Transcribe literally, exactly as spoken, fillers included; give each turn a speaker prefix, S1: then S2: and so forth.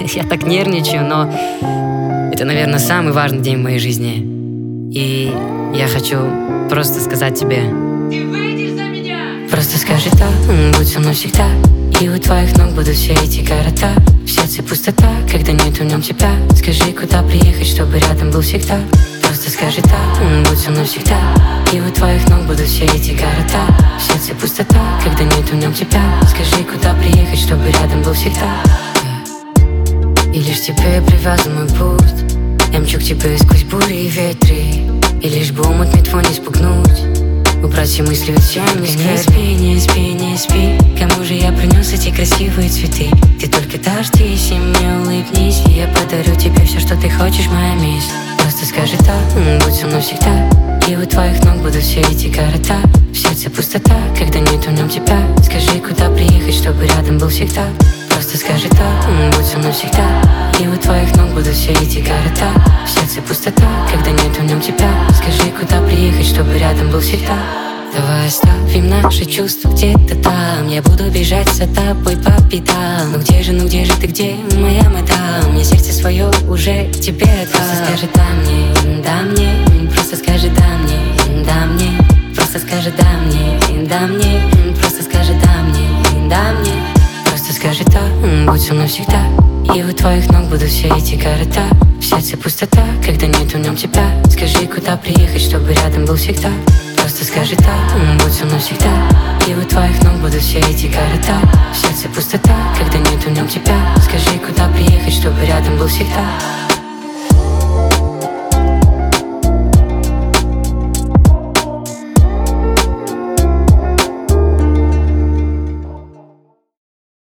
S1: Я так нервничаю, но это, наверное, самый важный день в моей жизни. И я хочу просто сказать тебе:
S2: ты выйдешь за меня!
S1: Просто скажи так, будь со мной всегда. И у твоих ног будут все эти города. В сердце пустота, когда нет в нем тебя. Скажи, куда приехать, чтобы рядом был всегда. Просто скажи так, будь со мной всегда. И у твоих ног будут все эти города. В сердце пустота, когда нет в нем тебя. Скажи, куда приехать, чтобы рядом был всегда. И лишь тебе привязан мой путь. Я мчу к тебе сквозь бури и ветры. И лишь бы умутный твой не спугнуть. Убрать все мысли от тени. Не спи, не спи, не спи. Кому же я принес эти красивые цветы? Ты только дождись и мне улыбнись. И я подарю тебе все, что ты хочешь, моя мисс. Просто скажи так, будь со мной всегда. И у твоих ног будут все эти города. В сердце пустота, когда нет в нем тебя. Скажи, куда приехать, чтобы рядом был всегда. Просто скажи так, будь со мной всегда. И у твоих ног будут все эти города. В сердце пустота, когда нет в нем тебя. Скажи, куда приехать, чтобы рядом был всегда. Давай оставим наши чувства где-то там. Я буду бежать за тобой по пятам. Ну где же, ну где же ты, где моя мадам? Мне сердце свое уже тебе отдам. Просто скажи да мне, да мне. Просто скажи да мне, да мне. Просто скажи да мне, да мне. Просто скажи да мне, да мне. Просто скажи так, будь со мной всегда. И у твоих ног будут все эти города. В сердце пустота, когда нет в нем тебя. Скажи, куда приехать, чтобы рядом был всегда. Просто скажи так, будь со мной всегда. И у твоих ног будут все эти города. В сердце пустота, когда нет в нем тебя. Скажи, куда приехать, чтобы рядом был всегда.